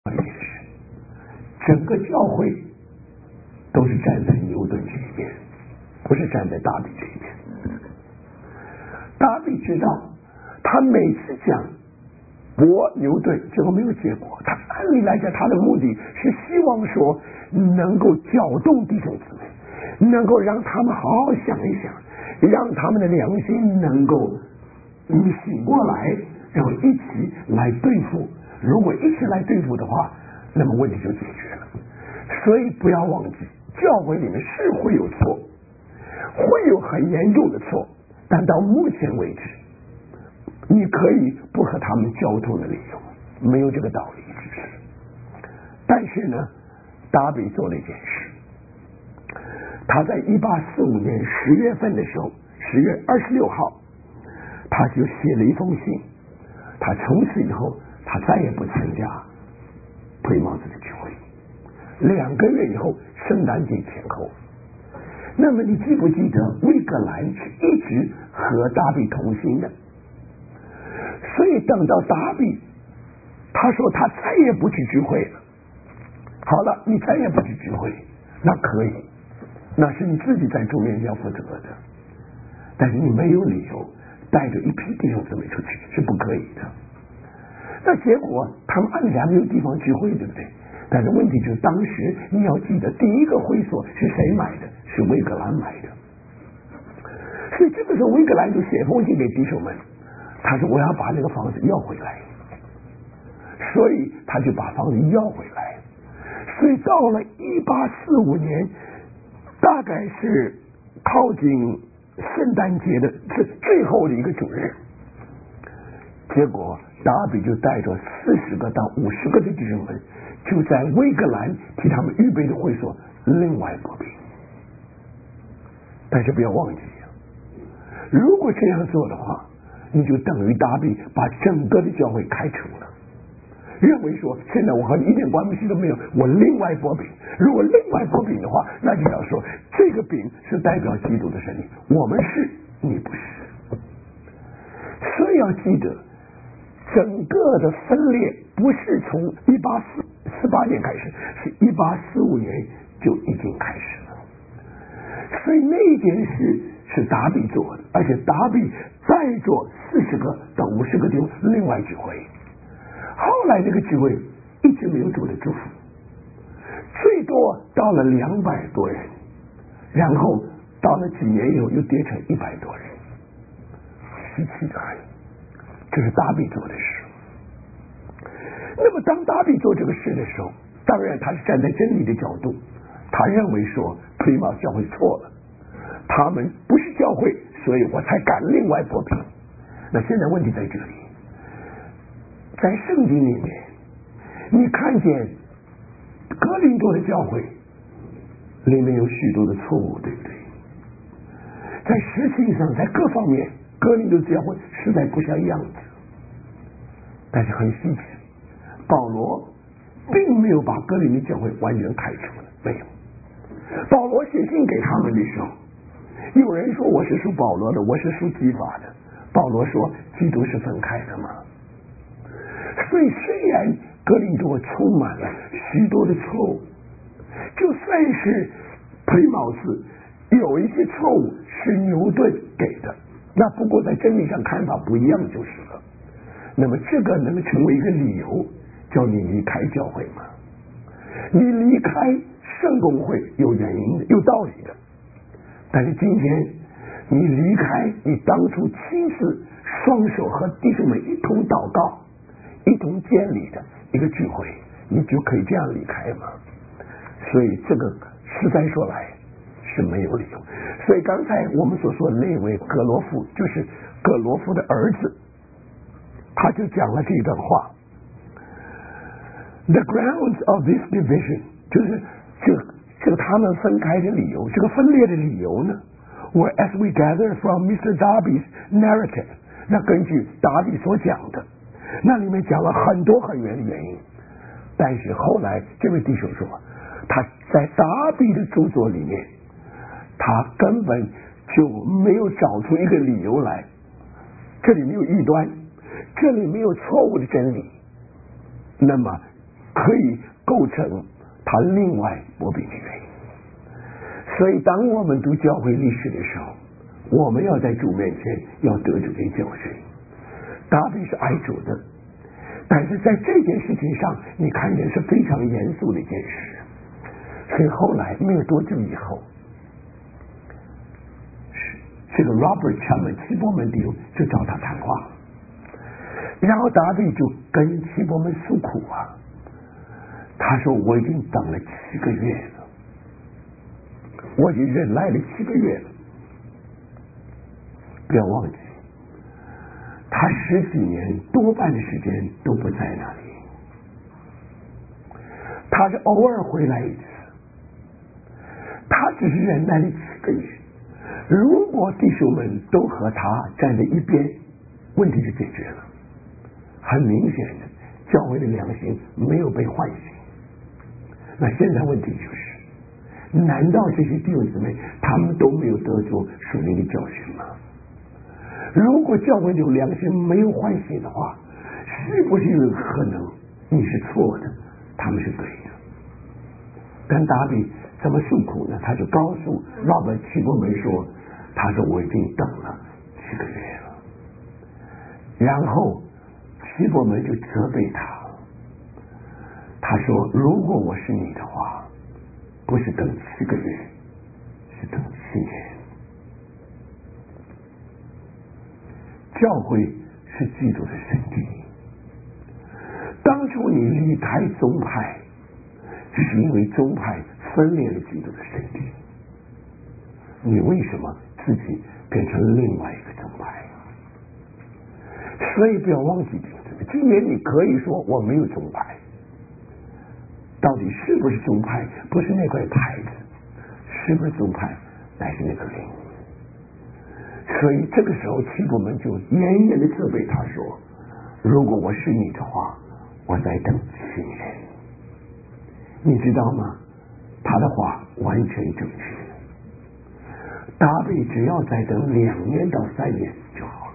一件事，整个教会都是站在牛顿这一边，不是站在达比这一边。达比知道，他每次讲驳牛顿最后没有结果，他按理来讲他的目的是希望说能够搅动弟兄姊妹，能够让他们好好想一想，让他们的良心能够醒过来，然后一起来对付。如果一起来对付的话，那么问题就解决了。所以不要忘记，教会里面是会有错，会有很严重的错，但到目前为止，你可以不和他们交通的理由，没有这个道理支持。但是呢，达比做了一件事，他在1845年10月份的时候，10月26号，他就写了一封信，他从此以后他再也不参加推帽子的聚会。2个月以后，圣诞节前后，那么你记不记得威格兰是一直和达比同行的？所以等到达比他说他再也不去聚会了，好了，你再也不去聚会，那可以，那是你自己在中间要负责的，但是你没有理由带着一批弟兄姊妹出去，是不可以的。那结果他们按理还没有地方聚会，对不对？但是问题就是当时你要记得，第一个会所是谁买的？是威格兰买的。所以这个时候威格兰就写封信给弟兄们，他说我要把这个房子要回来，所以他就把房子要回来。所以到了1845年，大概是靠近圣诞节的最后的一个主日，结果达比就带着40个到50个的弟兄们，就在威格兰替他们预备的会所另外破病。但是不要忘记，如果这样做的话，你就等于达比把整个的教会开除了，认为说现在我和你一点关系都没有，我另外剥饼。如果另外剥饼的话，那就要说这个饼是代表基督的身体，我们是，你不是。所以要记得，整个的分裂不是从1848年开始，是1845年就已经开始了。所以那件事是达比做的，而且达比再做40个到50个就另外聚会。后来这个聚会一直没有主的祝福，最多到了200多人，然后到了几年以后又跌成100多人，稀奇的很。这是达比做的事。那么当达比做这个事的时候，当然他是站在真理的角度，他认为说推帽教会错了，他们不是教会，所以我才敢另外剥皮。那现在问题在这里，在圣经里面你看见哥林多的教会里面有许多的错误，对不对？在实际上在各方面哥林多教会实在不像样子。但是很稀奇，保罗并没有把哥林多教会完全开除了，没有。保罗写信给他们的时候，有人说我是属保罗的，我是属基法的，保罗说基督是分开的嘛。所以虽然哥林多充满了许多的错误，就算是推帽子有一些错误是牛顿给的，那不过在真理上看法不一样就是了。那么这个能成为一个理由叫你离开教会吗？你离开圣公会有原因的，有道理的。但是今天你离开你当初亲自双手和弟兄们一同祷告一同建立的一个聚会，你就可以这样离开吗？所以这个实在说来是没有理由。所以刚才我们所说的那位葛罗夫，就是葛罗夫的儿子，他就讲了这段话。 The grounds of this division 就是这个他们分开的理由，这个分裂的理由呢 were as we gather from Mr. Darby's narrative， 那根据达比所讲的，那里面讲了很多很远的原因。但是后来这位弟兄说，他在达比的著作里面，他根本就没有找出一个理由来，这里没有异端，这里没有错误的真理，那么可以构成他另外薄饼的原因。所以当我们读教会历史的时候，我们要在主面前要得这些教训。大卫是爱主的，但是在这件事情上你看见是非常严肃的一件事。所以后来没有多久以后，这个 Robert Chapman 齐伯门弟兄就找他谈话，然后大卫就跟齐伯门诉苦啊，他说我已经等了7个月了，我已经忍耐了7个月了。不要忘记，他10几年多半的时间都不在那里，他是偶尔回来一次，他只是忍耐了7个月。如果弟兄们都和他站在一边，问题就解决了。很明显的，教会的良心没有被唤醒。那现在问题就是，难道这些弟兄姊妹他们都没有得着属灵的教训吗？如果教会有良心没有唤醒的话，是不是有可能你是错的，他们是对的？但大卫怎么诉苦呢？他就告诉Robert齐伯门说，他说我已经等了7个月了。然后齐伯门就责备他，他说如果我是你的话，不是等7个月，是等7年。教会是基督的身体，当初你离开宗派是因为宗派分裂了基督的身体，你为什么自己变成另外一个宗派？所以不要忘记，今年你可以说我没有宗派，到底是不是宗派？不是那块牌子，是不是宗派乃是那个灵。所以这个时候齐伯门就严严的责备他说，如果我是你的话，我再等7年。你知道吗？他的话完全正确。大卫只要再等2年到3年就好了。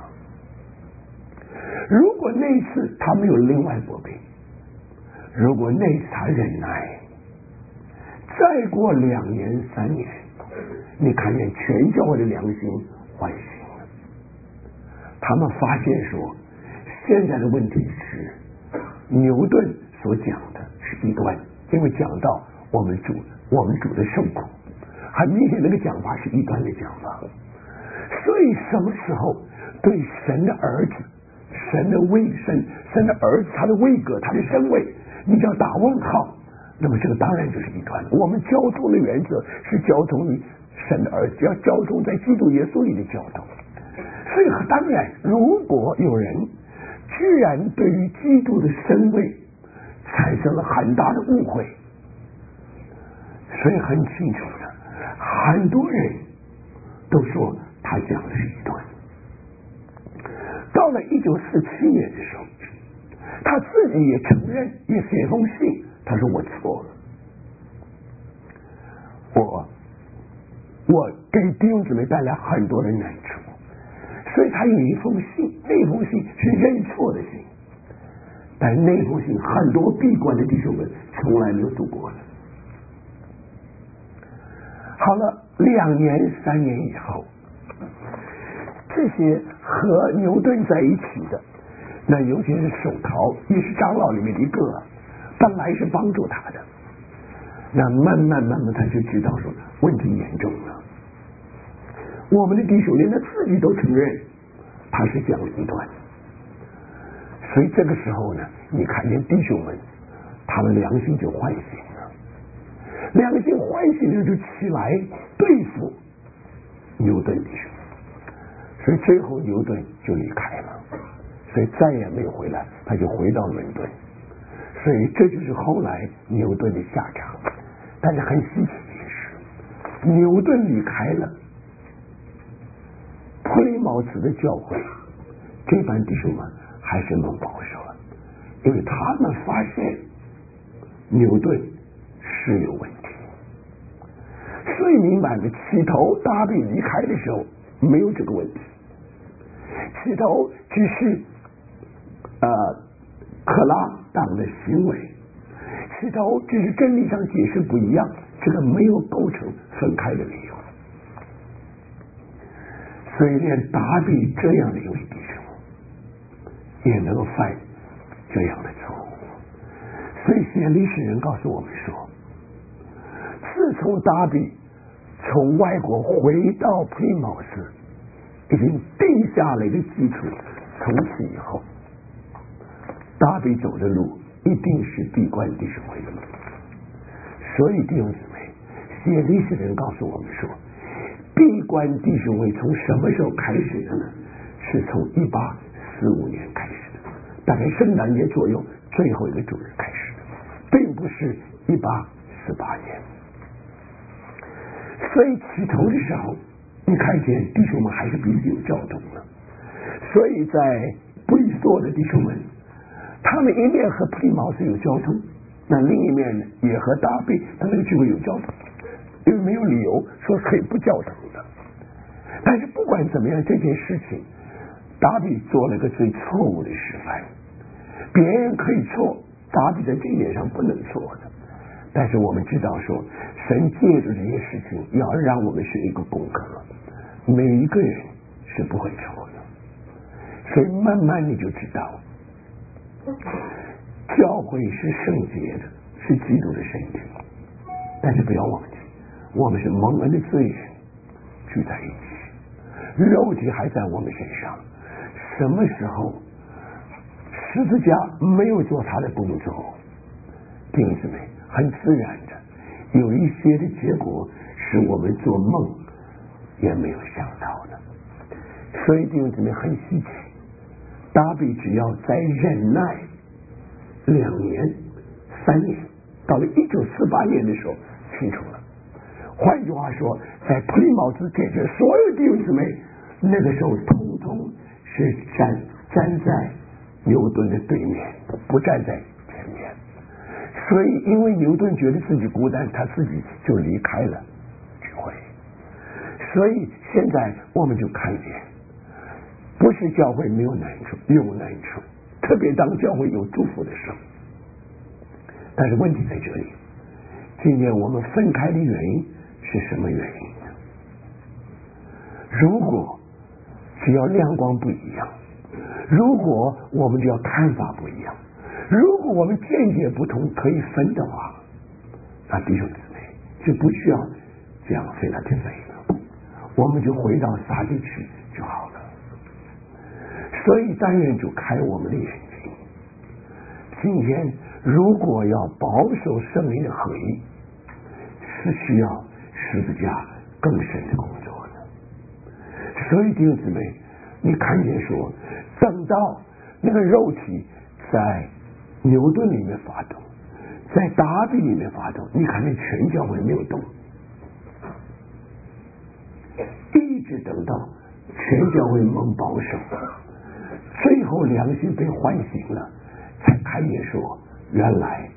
如果那次他没有另外薄饼，如果那次他忍耐，再过2年3年，你看见全教会的良心唤醒了。他们发现说，现在的问题是牛顿所讲的是异端，因为讲到我们主的受苦，很明显那个讲法是异端的讲法。所以什么时候对神的儿子、神的位神的儿子他的位格、他的身位，你就要打问号，那么这个当然就是异端。我们交通的原则是交通于神的儿子，要交通在基督耶稣里的交通。所以当然，如果有人居然对于基督的身位产生了很大的误会，所以很清楚的，很多人都说他讲的是异端。到了1947年的时候，他自己也承认，也写封信，他说我错了，我给弟兄姊妹带来很多的难处，所以他有一封信，那封信是认错的信，但那封信很多闭关的弟兄们从来没有读过的。好了，2年3年以后，这些和牛顿在一起的，那尤其是手陶，也是长老里面的一个，本来是帮助他的，那慢慢他就知道说问题严重了。我们的弟兄连他自己都承认他是讲异端，所以这个时候呢，你看见弟兄们他们良心就唤醒了，良心唤醒了就起来对付牛顿弟兄，所以最后牛顿就离开了，所以再也没有回来，他就回到伦敦。所以这就是后来牛顿的下场。但是很稀奇的是，牛顿离开了，普利茅斯的教会这班弟兄们还是能保守了，因为他们发现牛顿是有问题。所以明白了，起头大卫离开的时候没有这个问题，起头只是克拉党的行为， 石头只是真理上解释不一样，这个没有构成分开的理由。所以连达比这样的一位弟兄也能够犯这样的错误。所以写历史人告诉我们说，自从达比从外国回到普利茅斯，已经定下了一个基础，从此以后达比走的路一定是闭关弟兄会的路。所以弟兄姊妹，写历史人告诉我们说，闭关弟兄会从什么时候开始的呢？是从1845年开始的，大概圣诞节左右最后一个主日开始的，并不是1848年。所以起头的时候，你看见弟兄们还是彼此有交通的。所以在布里索的弟兄们，他们一面和普利茅斯有交通，那另一面呢也和达比他那个聚会有交通，因为没有理由说可以不交通的。但是不管怎么样，这件事情达比做了个最错误的示范。别人可以错，达比在这一点上不能错的。但是我们知道说，神借着这些事情要让我们学一个功课，每一个人是不会错的。所以慢慢你就知道，教会是圣洁的，是基督的身体。但是不要忘记，我们是蒙恩的罪人聚在一起，肉体还在我们身上。什么时候十字架没有做他的工作，弟兄姊妹，很自然的有一些的结果是我们做梦也没有想到的。所以弟兄姊妹很稀奇，达比只要再忍耐2年3年，到了1948年的时候清楚了。换句话说，在普利茅斯解决所有弟兄姊妹那个时候统统是站在牛顿的对面，不站在前面。所以因为牛顿觉得自己孤单，他自己就离开了聚会。所以现在我们就看见，不是教会没有难处，有难处，特别当教会有祝福的时候。但是问题在这里，今天我们分开的原因是什么原因呢？如果只要亮光不一样，如果我们只要看法不一样，如果我们见解不同可以分的话，那弟兄姊妹就不需要这样费来费了，我们就回到撒地去就好了。所以但愿主开我们的眼睛，今天如果要保守圣灵的合一，是需要十字架更深的工作的。所以弟兄姊妹，你看见说，等到那个肉体在牛顿里面发动，在达比里面发动，你看见全教会没有动，一直等到全教会蒙保守，最后良心被唤醒了，才看见说，原来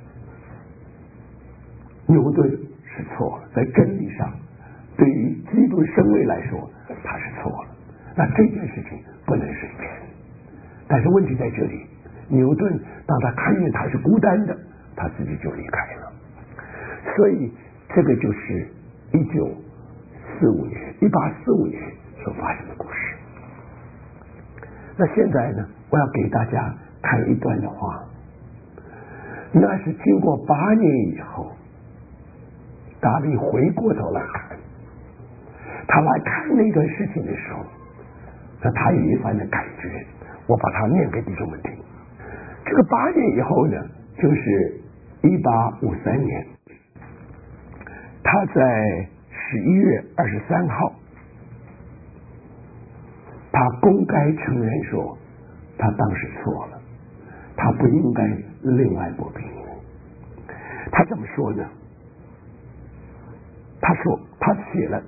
牛顿是错了，在真理上对于基督生位来说他是错了。那这件事情不能随便。但是问题在这里，牛顿当他看见他是孤单的，他自己就离开了。所以这个就是1845年所发生的故事。那现在呢，我要给大家看一段的话，那是经过8年以后，达比回过头来看，他来看那段事情的时候，那他有一番的感觉，我把它念给弟兄们听。这个8年以后呢，就是1853年，他在11月23号，他公开承认说他当时错了，他不应该另外驳评。他怎么说呢？他说，他写了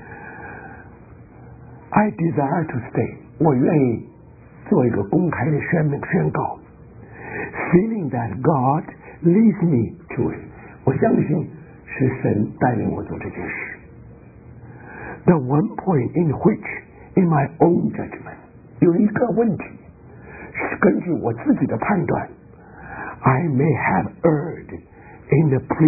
I desire to stay， 我愿意做一个公开的宣告， feeling that God leads me to it， 我相信是神带领我做这件事。 The one point in which in my own judgment， 有一个问题是根据我自己的判断， I may have erred in the